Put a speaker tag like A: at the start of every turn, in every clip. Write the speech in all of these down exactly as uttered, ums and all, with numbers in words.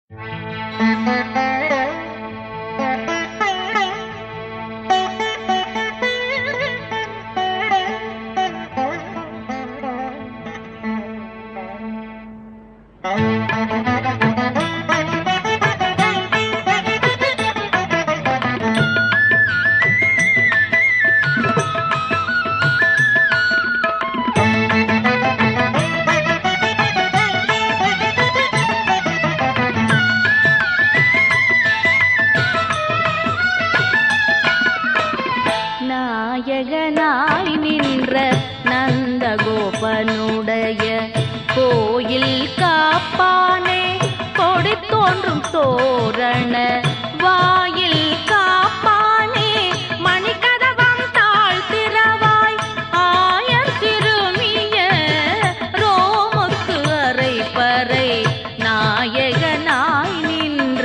A: நாயகனாய் நின்ற நந்தகோபனுடைய கோயில் காப்பானே, கொடி தோன்றும் தோரண வாயில் காப்பானே, மணிக்கதவம் தாழ் திறவாய் ஆயர் சிறுமிய ரோமுக்கு அரை பறை. நாயகனாய் நின்ற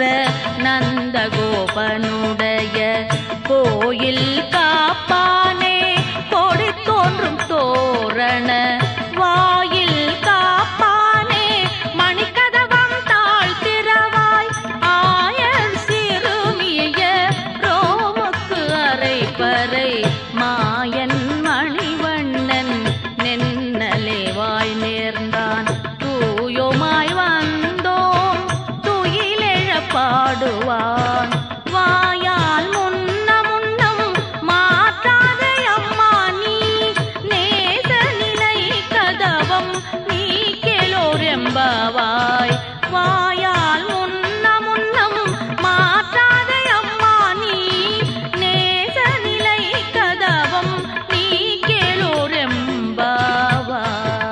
A: நந்தகோபனுடைய கோயில் காப்பானே, கொடி தோன்றும் தோரண வாயில் காப்பானே, மணிக்கதவம் தாழ் திறவாய் ஆயர் சிறுமிய ரோமுக்கு அரை பறை. மாயன் மணிவண்ணன் நென்னலே வாய் நேர்ந்தான், தூயோமாய் வந்தோம் துயிலெழ பாடுவான். வாயால் முன்ன முன்னம் மாற்றாதே அம்மா நீ, நேச நிலை கதவம் நீ கேளோர் எம்பாவாய். வாயால் முன்ன முன்னம் மாற்றாதே அம்மா நீ, நேச நிலை கதவம் நீ கேளோர் எம்பாவாய்.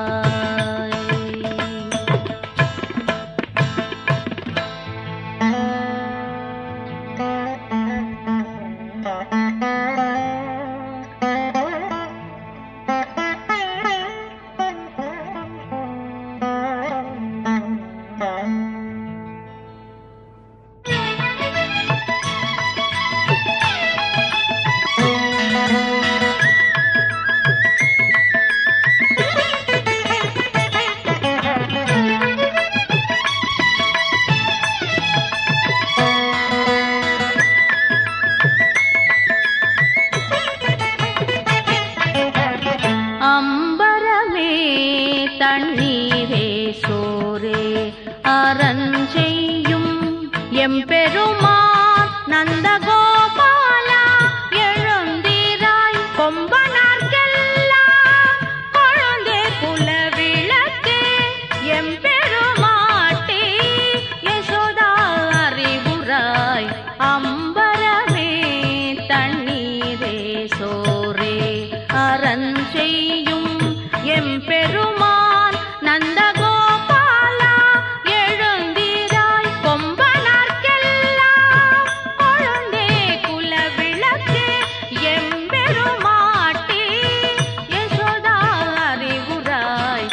A: அம்பரமே தண்ணீரே சோரே அரஞ்செய்யும் எம்பெருமான் நந்தகோபாலா, எழுந்திராய் கொம்பனார்க்கெல்லாம் கொழுந்தே குல விளக்கே, எம்பெருமாட்டி யசோதா அறிவுராய். அம்பரமே தண்ணீரே சோரே அரஞ்செய்யும் எம்பெருமான் நந்தகோபாலா, எழுந்திராய் கொம்பனார்க்கெல்லாம் கொழுந்தே குல விளக்கே, எம்பெருமாட்டி யசோதா அறிவுராய்.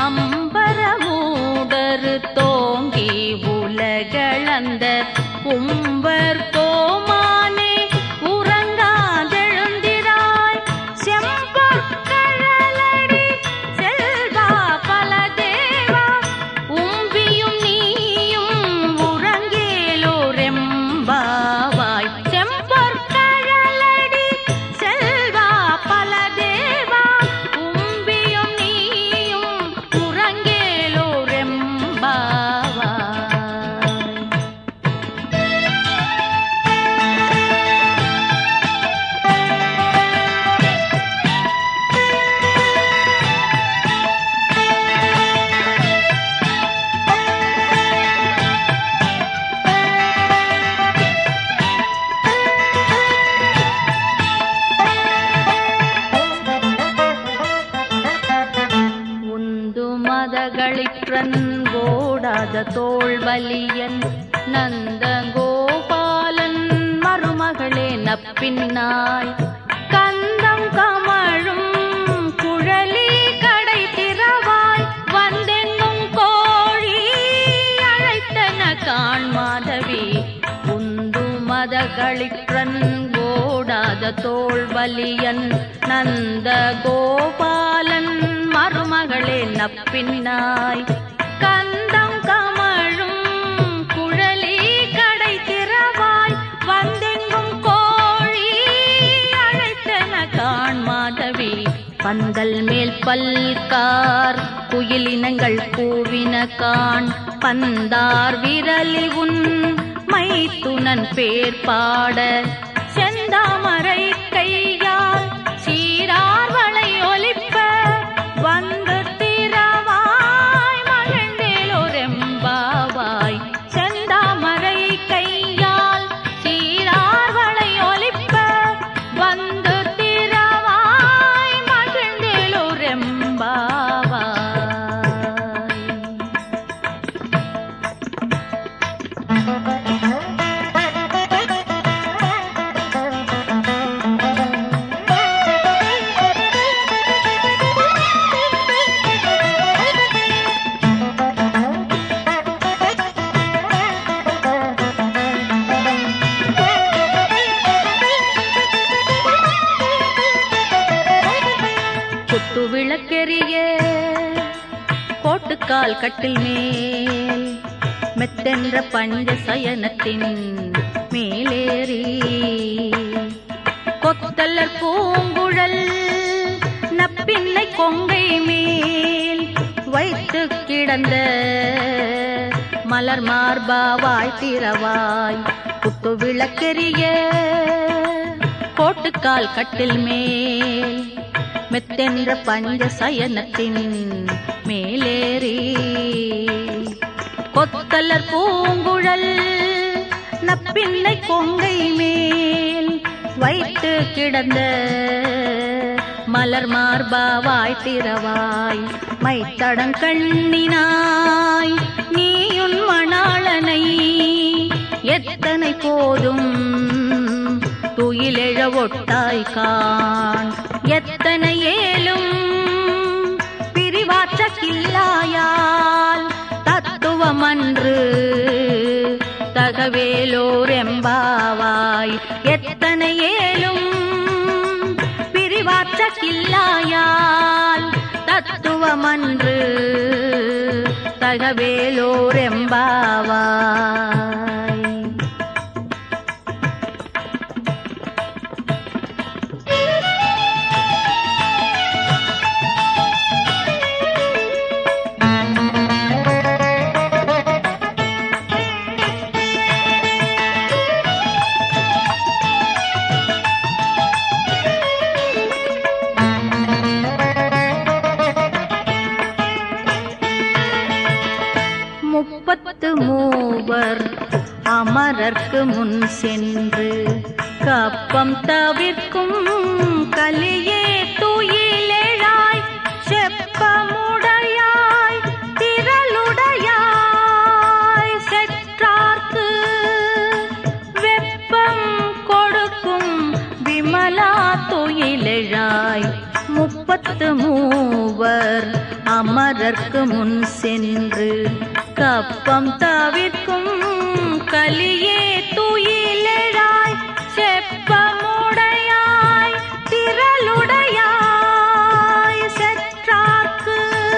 A: அம்பரமூடரு தோங்கி உலகளந்த உம்பர் கோமானே, உறங்காதெழுந்திராய் செம்பொற்கழலடி செல்வா பலதேவா, உம்பியும் நீயும் உறங்கேலோர் எம்பாவாய். செம்பொற்கழலடி செல்வா பலதேவா, உம்பியும் நீயும் உறங்கேலோர் எம்பாவாய். உந்து மதகளிற்றன் ஓடாத தோள்வலியன் நந்தகோபாலன் மருமகளே நப்பின்னாய். கந்தம் கமழும் குழலி கடை திறவாய், வந்தெங்கும் கோழி அழைத்தன காண் மாதவி. உந்து மதகளிற்றன் ஓடாத தோள்வலியன் நந்தகோபாலன் மருமகளே நப்பின்னாய். கந்தம் கமழும் குழலி பந்தல் மேல் பல்கார் குயிலினங்கள் கூவின காண் பந்தார் விரலி உன் மைத்துனன் பேர் பாட செந்தாமரை கையால் சீரார் வளை ஒலிப்ப வந்து திரவாய் மகிழ்ந்தேலோரெம்பாவாய் செந்தாமரை கையால் சீரார் வளை ஒலிப்ப வந்து திரவாய் மகிழ்ந்தேலோரெம்பாவாய். குத்து விளக்கெரிய கோட்டுக்கால் கட்டில் மேல் மெத்தென்ற பஞ்ச சயனத்தின் மேலேறி கொத்தலர் பூங்குழல் நப்பின்னை கொங்கை மேல் வைத்து கிடந்த மலர் மார்பாவாய் திரவாய் குத்து விளக்கெரிய கோட்டுக்கால் கட்டில் மேல் மெத்தென்ற பஞ்ச சயனத்தின் மேலேறி கொத்தலர் பூங்குழல் நப்பின்னை கொங்கை மேல் வைத்து கிடந்த மலர் மார்பாவாய் திரவாய் மைத்தடங்கண்ணினாய் நீயுன் மணாளனை எத்தனை போதும் துயிலெழ ஒட்டாய் காண் எத்தனை ஏலும் பிரிவாற்ற கில்லாயால் தத்துவமன்று தகவேலோரெம்பாவாய் எத்தனை ஏலும் பிரிவாற்ற கில்லாயால் தத்துவமன்று தகவேலோரெம்பாவாய். முப்பத்து மூவர் அமரர்க்கு முன் சென்று கப்பம் தவிர்க்கும் கலியே துயிலெழாய் செப்பமுடையாய் திரளுடையாய் செற்றார்க்கு வெப்பம் கொடுக்கும் விமலா துயிலெழாய் முப்பத்து மூவர் அமரர்க்கு முன் சென்று கப்பம் தவிர்க்கும் கலியே துயிலெழாய் செப்பமுடையாய் திரளுடையாய் செற்றார்க்கு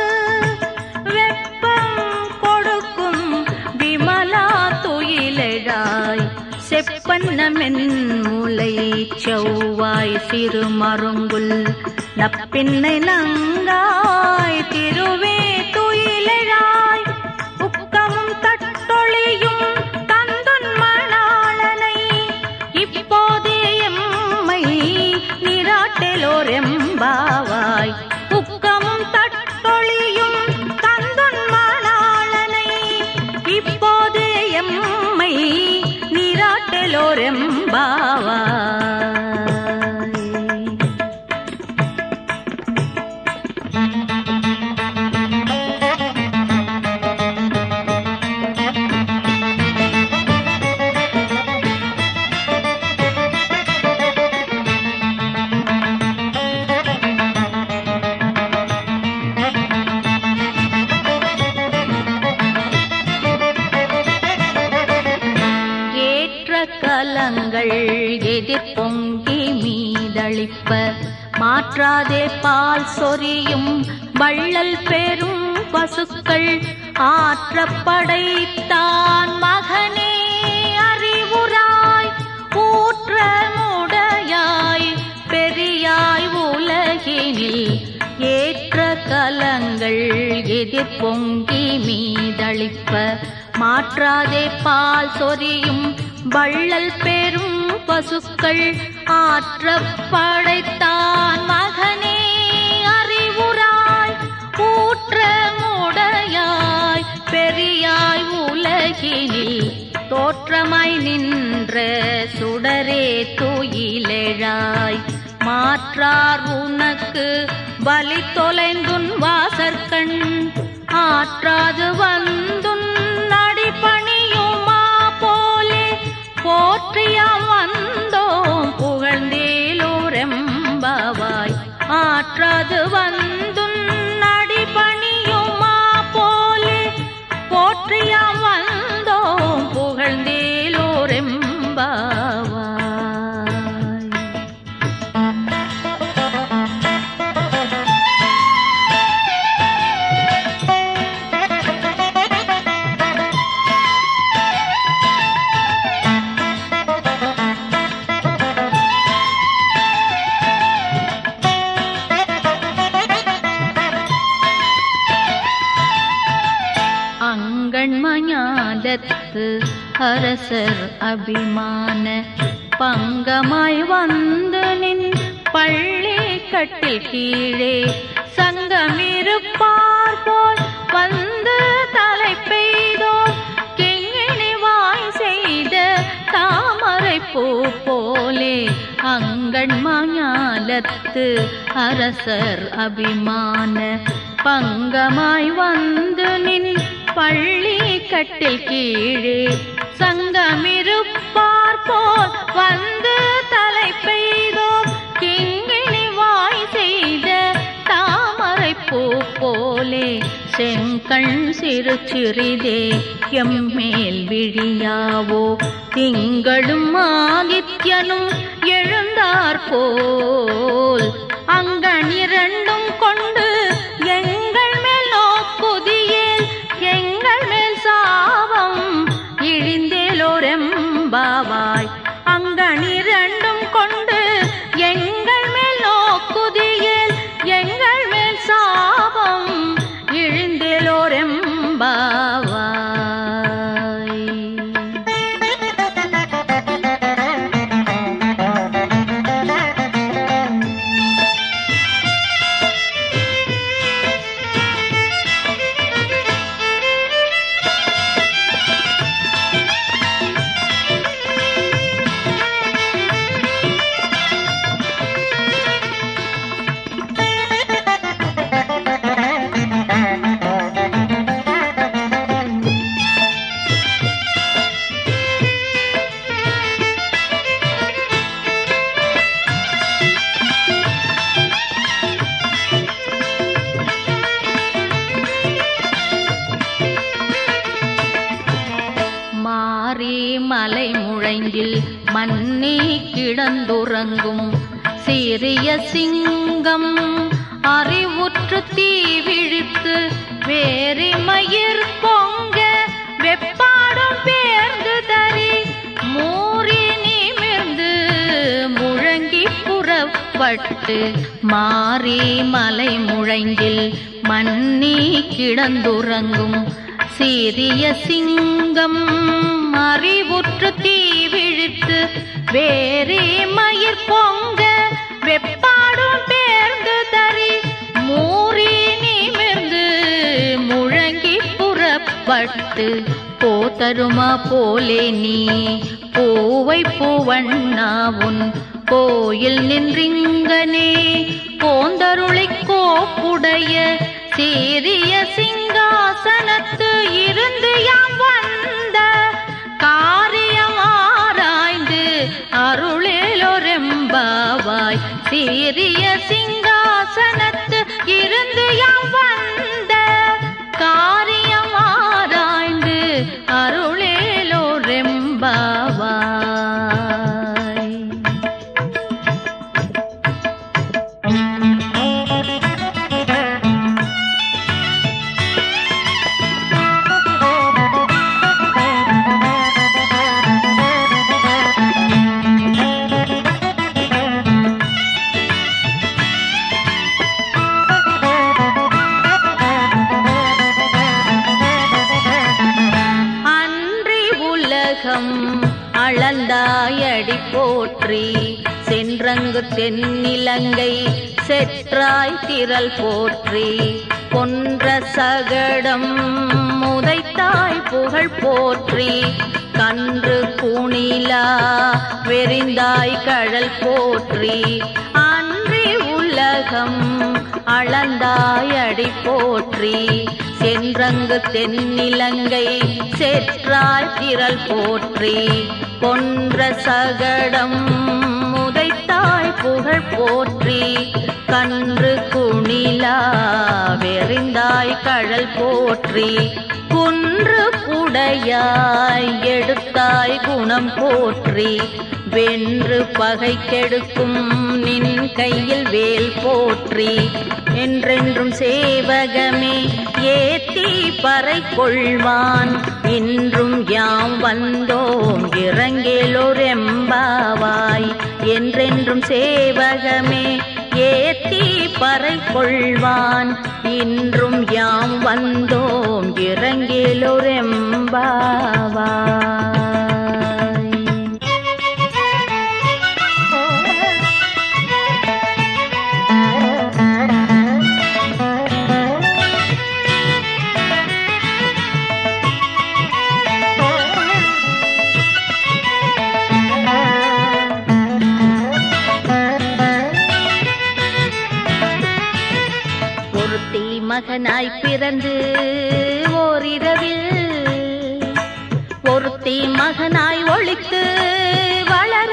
A: வெப்பம் கொடுக்கும் விமலா துயிலெழாய் செப்பன்னமென் முலை செவ்வாய் சிறுமருங்குல் நப்பின்னை நங்காய் திருவே துயிலெழாய் உக்கமும் தட்டொழியும் தந்துன் மணாளனை இப்போதே எம்மை நிராட்டலோரெம்பாவாய் உக்கமும் தட்டொழியும் தந்துன் மணாளனை இப்போதே எம்மை நிராட்டலோரெம்பாவாய். கலங்கள் எதிர் பொங்கி மீதளிப்ப மாற்றாதே பால் சொரியும் வள்ளல் பெரும் பசுக்கள் ஆற்றப்படைத்தான் மகனே அறிவுராய் ஊற்றமுடையாய் பெரியாய் உலகினில் எதிர்பொங்கி மீதளிப்ப மாற்றாதே பால் சொரியும் வள்ளல் பெரும் பசுக்கள் ஆற்றப் படைத்தான் மகனே அறிவுராய் ஊற்றமுடையாய் பெரியாய் உலகினில் தோற்றமாய் நின்ற சுடரே துயிலெழாய் மாற்றார் உனக்கு பலி தொலைந்துன் வாசற்கண் ஆற்றாது வந்துன் அடிபணியுமா போலே போற்றியாம் வந்தோம் புகழ்ந்தேலோரெம்பாவாய் ஆற்றாது வந்துன் அடிபணியுமா போலே போற்றியாம் வந்தோம் புகழ்ந்தேலோரெம்பாவாய். அங்கண்மஞாலத்து அரசர் அபிமான பங்கமாய் வந்து நின் பள்ளி கட்டில் கீழே சங்கமிருப்பார் போல் வந்து தலை பெய்தோ கிங்கிணி வாய் செய்த தாமரை பூ போலே அங்கண்மஞாலத்து அரசர் அபிமான பங்கமாய் வந்து நின் பள்ளி கட்டில் கீழே சங்கமிருப்பார் போல் வந்து தலை பெய்தோ கிங்கிணி வாய் செய்த தாமரை பூ போலே செங்கண் சிறு சிறிதே எம்மேல் விழியாவோ திங்களும் ஆதித்யனும் எழுந்தார் போல் அங்கண் இரண்டும் கொண்டு எங்கள் மேல் நோக்குதியேல் எங்கள் மேல் சாபம் இழிந்தேலோரெம்பாவாய் அங்கணிரண்டும் கொண்டு எங்கள் மேல் நோக்குதியேல் எங்கள் மேல் சாபம் இழிந்தேலோரெம்பாவாய். மலை முழைந்தில் மன்னி கிடந்துறங்கும் சிறிய சிங்கம் அறிவுற்று தீ விழித்து வேறி மயிர் பொங்க வெப்பாடும் பேர்ந்து தரி மூறி நிமிர்ந்து முழங்கி புறப்பட்டு மாறி மலை முழைந்தில் மன்னி கிடந்துறங்கும் சிறிய சிங்கம் அறிவுற்று தீ விழித்து வேறே மயிர் பொங்க வெப்பாடும் பேர்ந்து தரி மூறி நிமிர்ந்து முழங்கி புறப்பட்டு போதருமா போலே நீ பூவை பூவண்ணாவுன் கோயில் நின்றிங்கனே போந்தருளை கோப்புடைய சீரிய சிங்காசனத்து இருந்து யாம் வந்த காரியம் ஆராய்ந்து அருளேலோரெம்பாவாய் சீரிய சிங்காசனத்து இருந்து யாம் வந்த காரியம் ஆராய்ந்து அருளேலோரெம்பாவாய். உலகம் அளந்தாயடி போற்றி சென்றங்கு தென்னிலங்கை செற்றாய் திரள் போற்றி கொன்ற சகடம் முதைத்தாய் புகழ் போற்றி கன்று குணிலா வெறிந்தாய் கழல் போற்றி அன்றி உலகம் அளந்தாயடி போற்றி சென்றங்கு தென்னிலங்கை செற்றாய் திரள் போற்றி கொன்ற சகடம் முதைத்தாய் புகழ் போற்றி கன்று குணிலா வெறிந்தாய் கழல் போற்றி குன்று குடையாய் எடுத்தாய் குணம் போற்றி வென்று பகை கெடுக்கும் நின் கையில் வேல் போற்றி என்றென்றும் சேவகமே ஏத்தி பறை கொள்வான் இன்றும் யாம் வந்தோம் இறங்கேலோர் எம்பாவாய் என்றென்றும் சேவகமே ஏத்தி பறை கொள்வான் இன்றும் யாம் வந்தோம் இறங்கேலோர் எம்பாவாய். மகனாய் பிறந்து ஓரிரவில் ஒருத்தி மகனாய் ஒளித்து வளர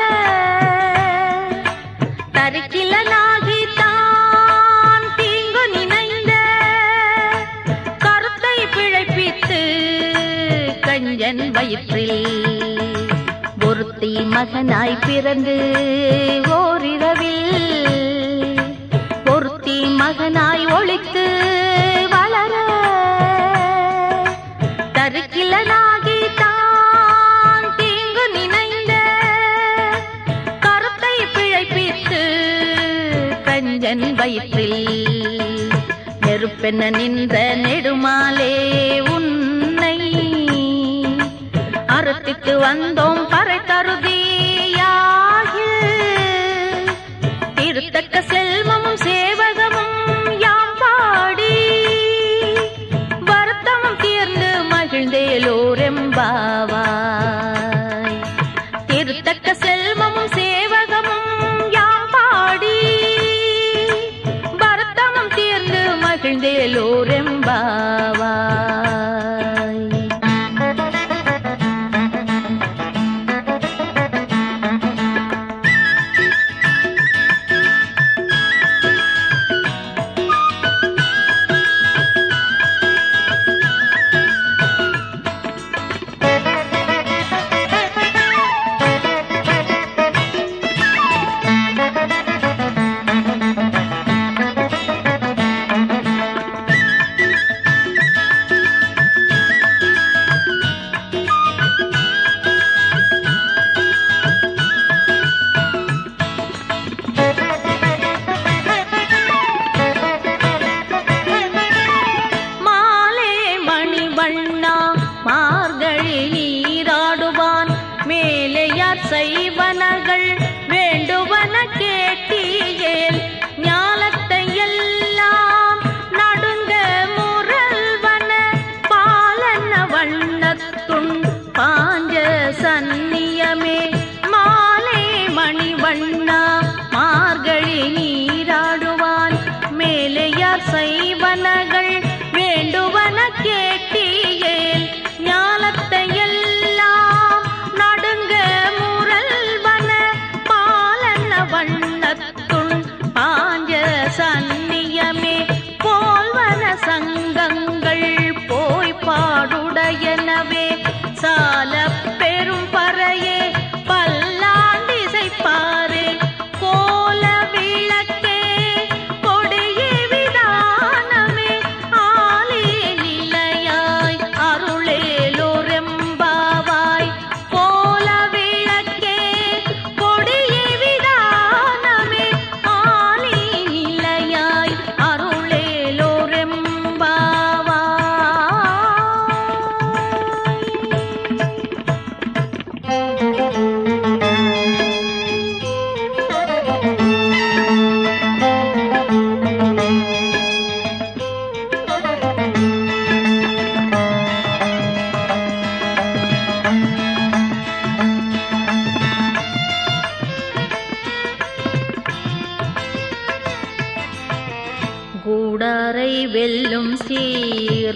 A: தரிக்கிலனாகி தான் தீங்கு நினைந்த கருத்தை பிழைப்பித்து கஞ்சன் வயிற்றில் ஒருத்தி மகனாய் பிறந்து ஓரிரவில் ஒருத்தி மகனாய் ஒளித்து வளர தரிக்கிலனாகி தான் தீங்கு நினைந்த கருத்தை பிழைப்பித்து கஞ்சன் வயிற்றில் நெருப்பென நின்ற நெடுமாலே உன்னை அறுத்திட்டு வந்தோம் பறை தருதியாகி திருத்தக்க செல்வமும் சேவகமும் யாம் பாடி வருத்தம் தீர்ந்து மகிழ்ந்தேலோர் எம்பாவாய் திருத்தக்க செல்வமும் சேவகமும் யாம் பாடி வருத்தம் தீர்ந்து மகிழ்ந்தேலோர் எம்பாவாய்.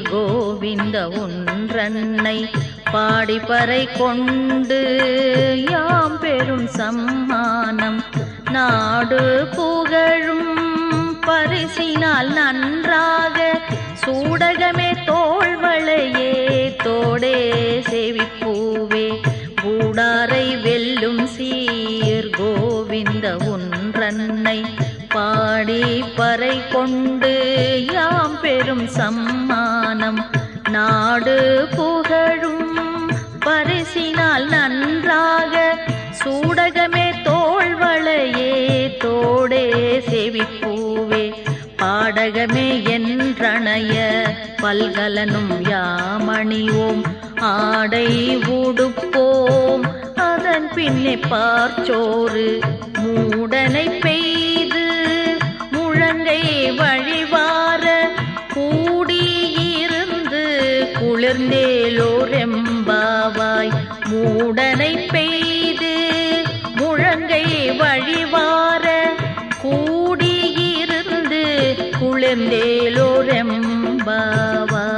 A: கோவிந்த ஒன்றன்னை பாடிப்பறை கொண்டு யாம் பெரும் சம்மானம் நாடு புகழும் பரிசினால் நன்றாக சூடகமே தோள்வளையே தோடே செவிப்பூவே கூடாரை வெல்லும் சீர் கோவிந்த ஒன்றன்னை பாடி பறை கொண்டு யாம் பெரும் சம்மானம் நாடு புகழும் பரிசினால் நன்றாக சூடகமே தோள்வளையே தோடே செவிப்பூவே பாடகமே என்றணைய பல்கலனும் யாமணிவோம் ஆடை உடுப்போம் அதன் பின்னே பார்ச்சோறு மூடனை பெய்து முழங்கை வழிவார கூடியிருந்து குளிர்ந்தேலோரெம்பாவாய் மூடனை பெய்து முழங்கை வழிவார கூடியிருந்து குளிர்ந்தேலோரெம்பாவாய்.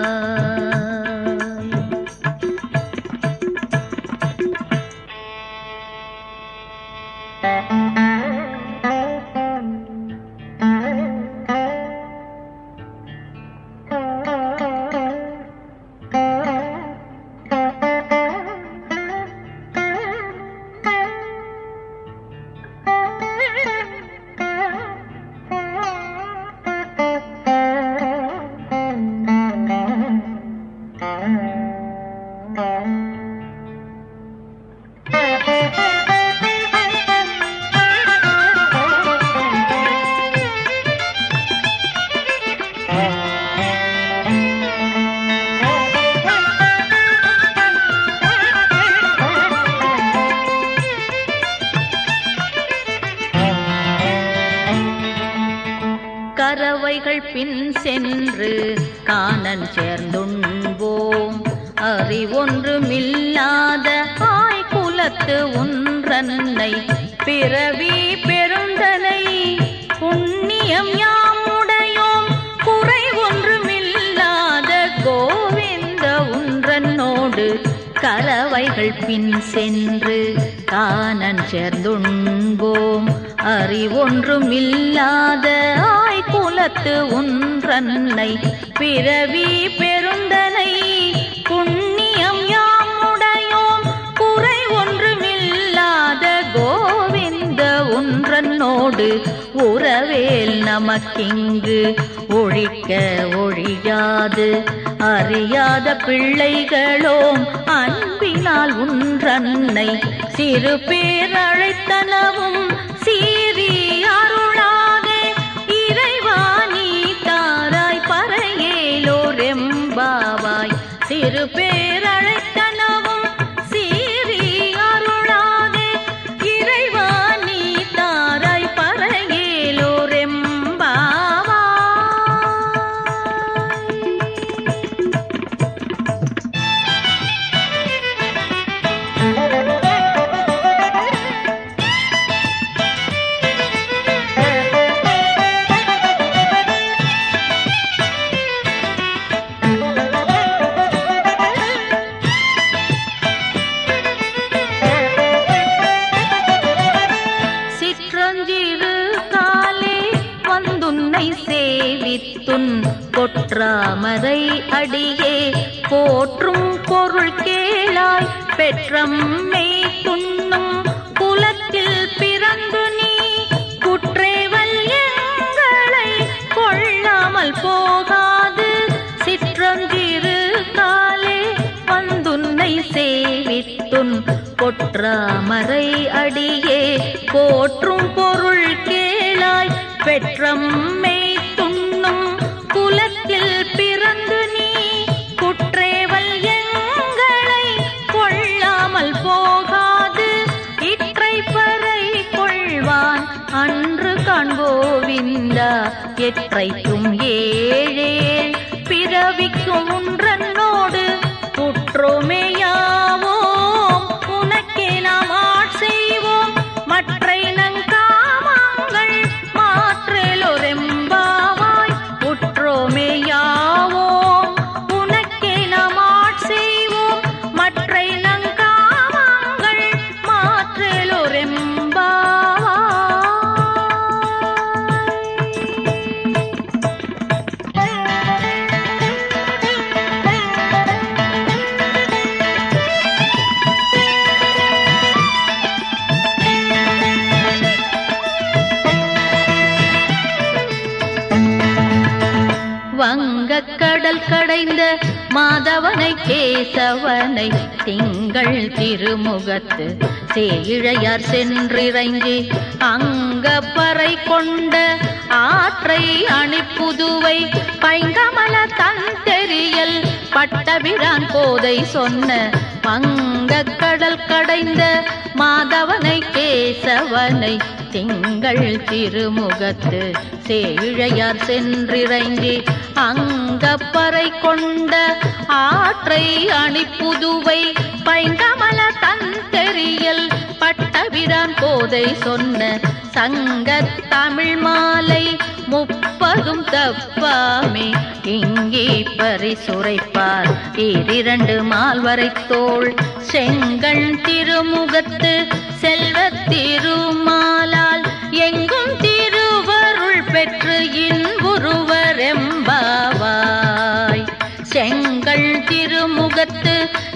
A: கரவைகள் பின் சென்று காணன் சேர்ந்துண்போம் அறிவொன்றுமில்லாத ஆய் குலத்து ஒன்றன்னை பிறவி பெருந்தனை புண்ணியம் யாமுடையோம் குறை ஒன்றுமில்லாத கோவிந்த ஒன்றனோடு கரவைகள் பின் சென்று காணன் சேர்ந்துண்போம் அறிவொன்றுமில்லாத ஆய் குலத்து ஒன்றன்னை பிறவி பெருந்தனை புண்ணியம் யாமுடையோம் குறை ஒன்றுமில்லாத கோவிந்த ஒன்றனோடு உறவேல் நமக்கிங்கு ஒழிக்க ஒழியாது அறியாத பிள்ளைகளோம் அன்பினால் ஒன்றன்னை சிறு பேரழைத்தனவும் சீரி அருளாதே இறைவா நீ தாராய் பறையேலோரெம்பாவாய் சிறு பேரழைத்தனவும் சீரி அருளாதே இறைவா நீ தாராய் பறையேலோரெம்பாவாய். கொற்றாமரை அடியே போற்றும் பொருள் கேளாய் பெற்றம்மை துண்ணும் குலத்தில் பிறந்து நீ குற்றேவல் எங்களை கொள்ளாமல் போகாது சிற்றஞ்சிறு காலே வந்துன்னை சேவித்துன் கொற்றாமரை அடியே போற்றும் பொருள் கேளாய் பெற்றம்மை துண்ணும் குலத்தில் பிறந்து நீ குற்றேவல் எங்களை கொள்ளாமல் போகாது இற்றை பறை கொள்வான் அன்று காண்போவிந்தா எற்றைக்கும் ஏழேழ் பிறவிக்கும் ஒன்றனோடு குற்றோமேயாவோம் உனக்கே நாம் ஆட்செய்வோம் மற்றை நங்காமங்கள் மாற்றலொரெம்பாவாய் உற்றோமேயாவோம் கடைந்த மாதவனை கேசவனை திங்கள் திருமுகத்து சேயிழையார் சென்றிறைஞ்சி அங்கப்பறை கொண்ட ஆற்றை அணிப்புதுவை பைங்கமல தன் தெரியல் பட்டபிரான் கோதை சொன்ன பங்கக் கடல் கடைந்த மாதவனை கேசவனை திங்கள் திருமுகத்து சேயிழையார் சென்றிறைஞ்சி அங்கப்பறை கொண்ட ஆற்றை அணிப்புதுவை பைங்கமல தன் தெரியல் பட்டபிரான் கோதை சொன்ன சங்கத் தமிழ் மாலை முப்பதும் தப்பாமே இங்கே பரிசுரைப்பார் ஈரிரண்டு மால்வரை தோள் செங்கண் திருமுகத்து செல்வத் திருமாலால் எங்கும் திருவருள் பெற்று இன்புருவர் எம்பாவாய் செங்கண் திருமுகத்து